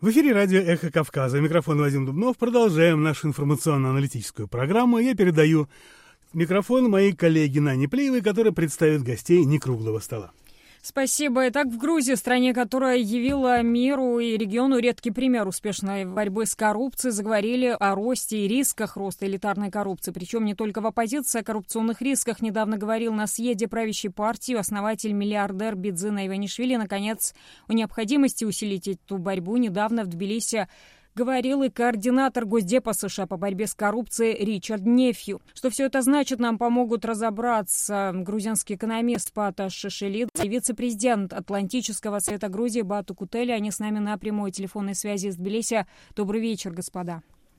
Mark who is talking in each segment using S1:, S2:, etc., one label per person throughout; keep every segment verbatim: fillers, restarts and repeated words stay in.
S1: В эфире радио «Эхо Кавказа». Микрофон Вадим Дубнов. Продолжаем нашу информационно-аналитическую программу. Я передаю микрофон моей коллеге Нане Плеевой, которая представит гостей некруглого стола.
S2: Спасибо. Итак, в Грузии, стране, которая явила миру и региону редкий пример успешной борьбы с коррупцией, заговорили о росте и рисках роста элитарной коррупции. Причем не только в оппозиции, о коррупционных рисках недавно говорил на съезде правящей партии основатель-миллиардер Бидзина Иванишвили. Наконец, о необходимости усилить эту борьбу недавно в Тбилиси говорил и координатор Госдепа США по борьбе с коррупцией Ричард Нефью. Что все это значит, нам помогут разобраться грузинский экономист Пата Шишелидзе и вице-президент Атлантического совета Грузии Бату Кутели. Они с нами на прямой телефонной связи из Тбилиси. Добрый вечер, господа.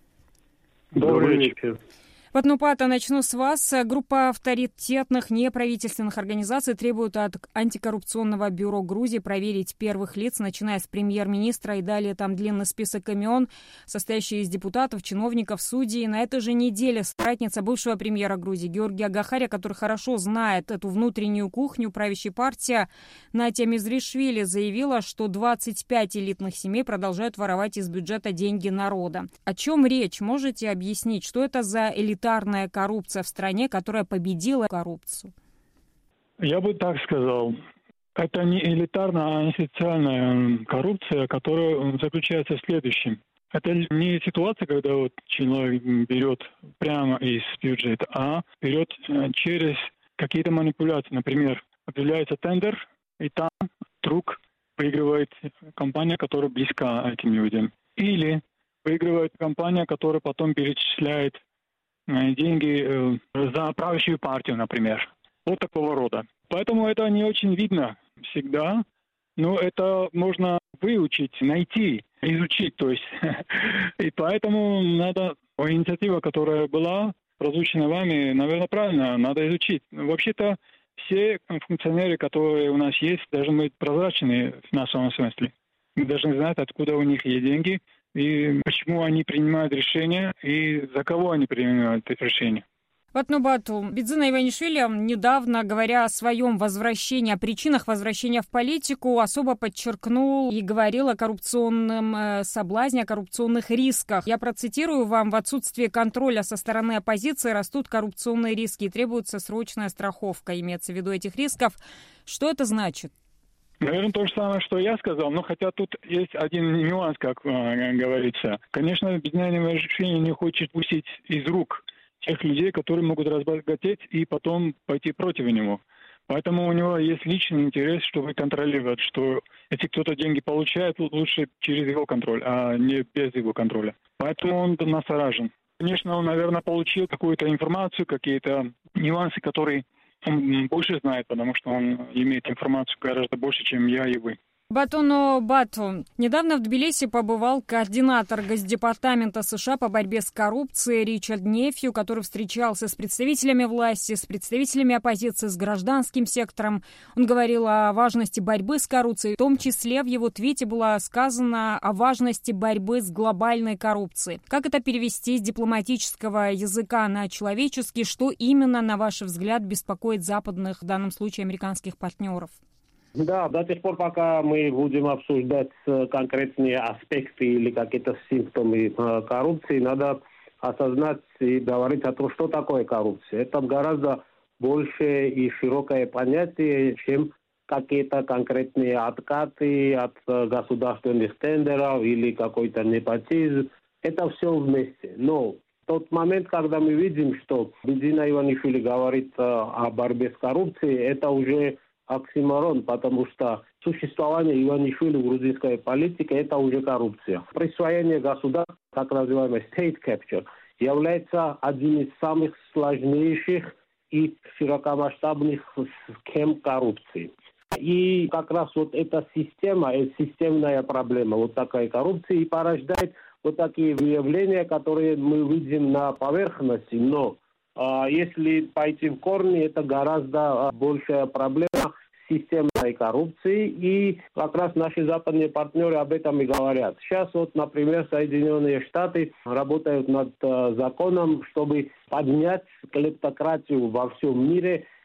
S3: Добрый вечер.
S2: Вот, ну, Пата, начну с вас. Группа авторитетных неправительственных организаций требует от антикоррупционного бюро Грузии проверить первых лиц, начиная с премьер-министра, и далее там длинный список имен, состоящий из депутатов, чиновников, судей. На этой же неделе соратница бывшего премьера Грузии Георгия Гахария, который хорошо знает эту внутреннюю кухню правящей партии, Натя Мизришвили, заявила, что двадцать пять элитных семей продолжают воровать из бюджета деньги народа. О чем речь? Можете объяснить, что это за элитарная элитарная коррупция в стране, которая победила коррупцию?
S3: Я бы так сказал. Это не элитарная, а институциональная коррупция, которая заключается в следующем. Это не ситуация, когда вот человек берет прямо из бюджета, а берет через какие-то манипуляции. Например, объявляется тендер, и там вдруг выигрывает компания, которая близка этим людям. Или выигрывает компания, которая потом перечисляет деньги за правящую партию, например. Вот такого рода. Поэтому это не очень видно всегда, но это можно выучить, найти, изучить. То есть. И поэтому надо, инициатива, которая была прозвучена вами, наверное, правильно, надо изучить. Вообще-то все функционеры, которые у нас есть, должны быть прозрачны в нашем смысле. Мы должны знать, откуда у них есть деньги, и почему они принимают решения, и за кого они принимают эти решения.
S2: Бату, Бидзина Иванишвили, недавно, говоря о своем возвращении, о причинах возвращения в политику, особо подчеркнул и говорил о коррупционном э, соблазне, о коррупционных рисках. Я процитирую вам: в отсутствии контроля со стороны оппозиции растут коррупционные риски и требуется срочная страховка, имеется в виду этих рисков. Что это значит?
S3: Наверное, то же самое, что я сказал, но хотя тут есть один нюанс, как э, говорится. Конечно, Бидзина Иванишвили не хочет пустить из рук тех людей, которые могут разбогатеть и потом пойти против него. Поэтому у него есть личный интерес, чтобы контролировать, что если кто-то деньги получает, лучше через его контроль, а не без его контроля. Поэтому он насторожен. Конечно, он, наверное, получил какую-то информацию, какие-то нюансы, которые он больше знает, потому что он имеет информацию гораздо больше, чем я и вы.
S2: Батоно Бату. Недавно в Тбилиси побывал координатор Госдепартамента США по борьбе с коррупцией Ричард Нефью, который встречался с представителями власти, с представителями оппозиции, с гражданским сектором. Он говорил о важности борьбы с коррупцией. В том числе в его твите было сказано о важности борьбы с глобальной коррупцией. Как это перевести с дипломатического языка на человеческий? Что именно, на ваш взгляд, беспокоит западных, в данном случае американских партнеров?
S4: Да, до тех пор, пока мы будем обсуждать конкретные аспекты или какие-то симптомы коррупции, надо осознать и говорить о том, что такое коррупция. Это гораздо большее и широкое понятие, чем какие-то конкретные откаты от государственных тендеров или какой-то непотизм. Это все вместе. Но в тот момент, когда мы видим, что Бидзина Иванишвили говорит о борьбе с коррупцией, это уже оксиморон, потому что существование Иванишвили в грузинской политике – это уже коррупция. Присвоение государства, так называемый state capture, является одним из самых сложнейших и широкомасштабных схем коррупции. И как раз вот эта система, эта системная проблема, вот такая коррупция и порождает вот такие явления, которые мы видим на поверхности, но а, если пойти в корни, это гораздо большая проблема системной коррупции, и как раз наши западные партнеры об этом и говорят. Сейчас вот, например, Соединенные Штаты работают над э, законом, чтобы поднять клептократию во всем мире,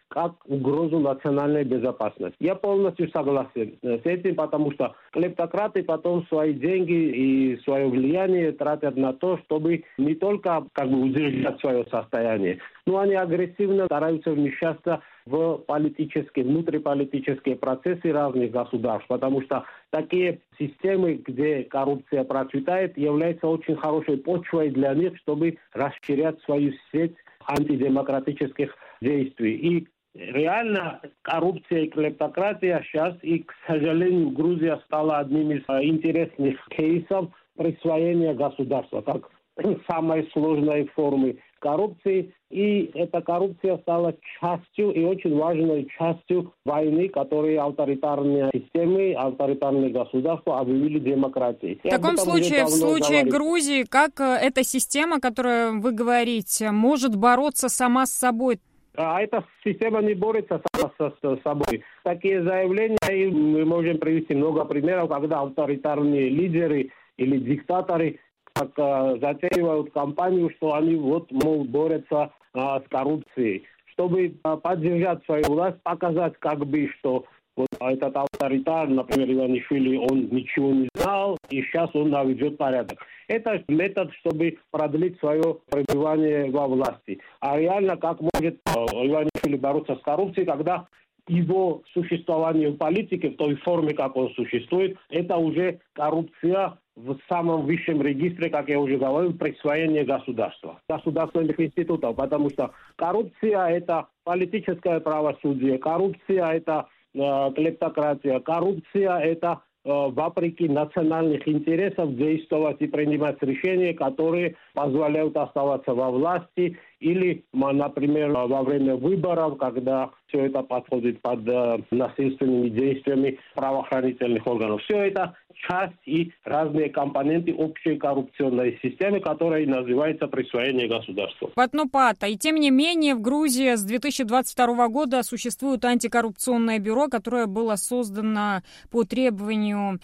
S4: как угрозу национальной безопасности. Я полностью согласен с этим, потому что клептократы потом свои деньги и свое влияние тратят на то, чтобы не только как бы удержать свое состояние, но они агрессивно стараются вмешаться в политические, внутриполитические процессы разных государств, потому что такие системы, где коррупция процветает, являются очень хорошей почвой для них, чтобы расширять свою сеть антидемократических действий. И реально коррупция и клептократия сейчас, и, к сожалению, Грузия стала одним из интересных кейсов присвоения государства, как самой сложной формы коррупции. И эта коррупция стала частью и очень важной частью войны, которые авторитарные системы, авторитарные государства объявили демократией.
S2: В таком случае, в случае говорить. Грузии, как эта система, которую вы говорите, может бороться сама с собой?
S4: А эта система не борется сама с собой. Такие заявления, и мы можем привести много примеров, когда авторитарные лидеры или диктаторы так, затеивают кампанию, что они вот, мол, борются а, с коррупцией. Чтобы а, поддержать свою власть, показать как бы, что вот этот авторитар, например, Иванишвили, он ничего не знал, и сейчас он наведет порядок. Это метод, чтобы продлить свое пребывание во власти. А реально, как может Иванишвили бороться с коррупцией, когда его существование в политике, в той форме, как он существует, это уже коррупция в самом высшем регистре, как я уже говорил, присвоение государства, государственных институтов, потому что коррупция – это политическое правосудие, коррупция – это э, клептократия, коррупция – это э, вопреки национальных интересов действовать и принимать решения, которые позволяют оставаться во власти, или, например, во время выборов, когда все это подходит под э, насильственными действиями правоохранительных органов. Все это часть и разные компоненты общей коррупционной системы, которая называется присвоение государства.
S2: Патнопата. И тем не менее в Грузии с две тысячи двадцать второго года существует антикоррупционное бюро, которое было создано по требованию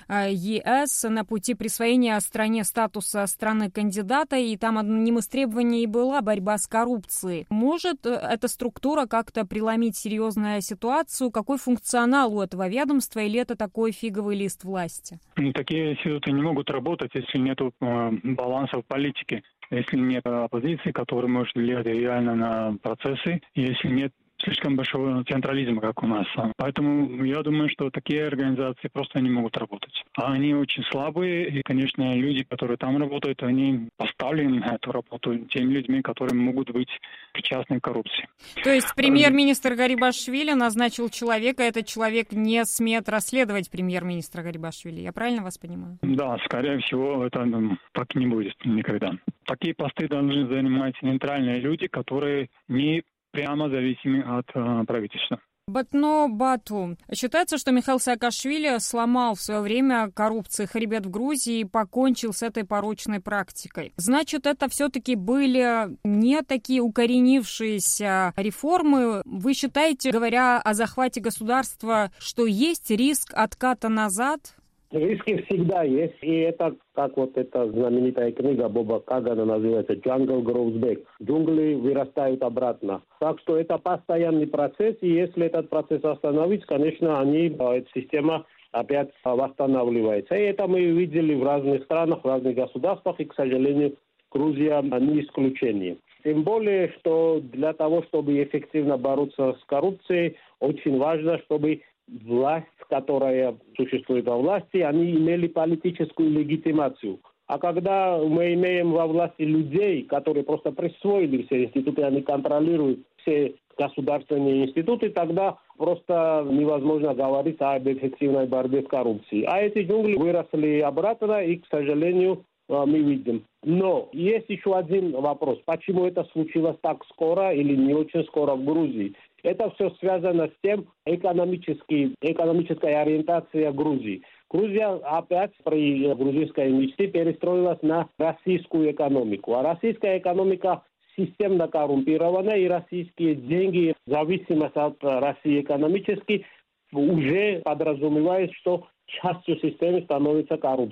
S2: ЕС на пути присвоения стране статуса страны-кандидата, и там одним из требований была борьба с коррупцией. коррупции. Может эта структура как-то преломить серьезную ситуацию? Какой функционал у этого ведомства, или это такой фиговый лист власти?
S3: Такие институты не могут работать, если нет э, баланса в политике, если нет оппозиции, которая может влиять реально на процессы, если нет слишком большого централизма, как у нас. Поэтому я думаю, что такие организации просто не могут работать. А они очень слабые, и, конечно, люди, которые там работают, они поставлены на эту работу теми людьми, которые могут быть причастны к коррупции.
S2: То есть премьер-министр Гарибашвили назначил человека, этот человек не смеет расследовать премьер-министра Гарибашвили. Я правильно вас понимаю?
S3: Да, скорее всего, это ну, так не будет никогда. Такие посты должны занимать нейтральные люди, которые не прямо зависимы от э, правительства.
S2: Батно Бату. Считается, что Михаил Саакашвили сломал в свое время коррупцию хребет в Грузии и покончил с этой порочной практикой. Значит, это все-таки были не такие укоренившиеся реформы. Вы считаете, говоря о захвате государства, что есть риск отката назад?
S4: Риски всегда есть, и это, как вот эта знаменитая книга Боба Кагана называется «Jungle Grows Back». Джунгли вырастают обратно. Так что это постоянный процесс, и если этот процесс остановить, конечно, они, эта система опять восстанавливается. И это мы видели в разных странах, в разных государствах, и, к сожалению, Грузия не исключение. Тем более, что для того, чтобы эффективно бороться с коррупцией, очень важно, чтобы власть, которая существует во власти, они имели политическую легитимацию. А когда мы имеем во власти людей, которые просто присвоили все институты, они контролируют все государственные институты, тогда просто невозможно говорить об эффективной борьбе с коррупцией. А эти джунгли выросли обратно, и, к сожалению, мы видим. Но есть еще один вопрос. Почему это случилось так скоро или не очень скоро в Грузии? Это все связано с тем, экономической, экономической ориентацией Грузии. Грузия опять при грузинской инвестиции перестроилась на российскую экономику. А российская экономика системно коррумпирована, и российские деньги, зависимость от России экономически, уже подразумевает, что частью системы становится коррупция.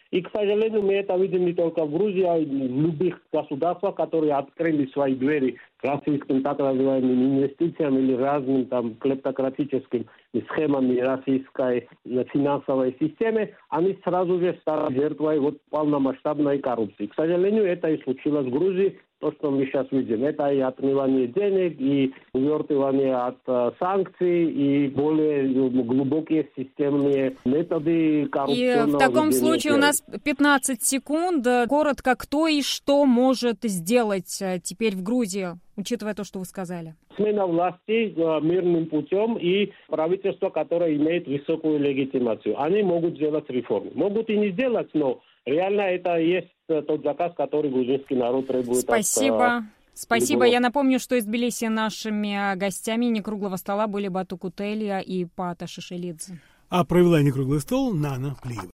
S4: И, к сожалению, мы это видим не только в Грузии, а и в любых государствах, которые открыли свои двери к российским так называемым инвестициям или разным там клептократическим схемам российской финансовой системы, они сразу же стали жертвой вот полномасштабной коррупции. К сожалению, это и случилось в Грузии. То, что мы сейчас видим, это и отмывание денег, и увертывание от э, санкций, и более глубокие системные методы коррупционного.
S2: И в таком случае у нас пятнадцать секунд. Коротко, кто и что может сделать теперь в Грузии, учитывая то, что вы сказали?
S4: Смена власти э, мирным путем и правительство, которое имеет высокую легитимацию. Они могут сделать реформы. Могут и не сделать, но реально это есть тот заказ, который грузинский народ требует.
S2: Спасибо.
S4: От,
S2: Спасибо.
S4: любого.
S2: Я напомню, что из Тбилиси нашими гостями «Некруглого стола» были Бату Кутелья и Пата Шишелидзе.
S1: А провела «Некруглый стол» Нана Плиева.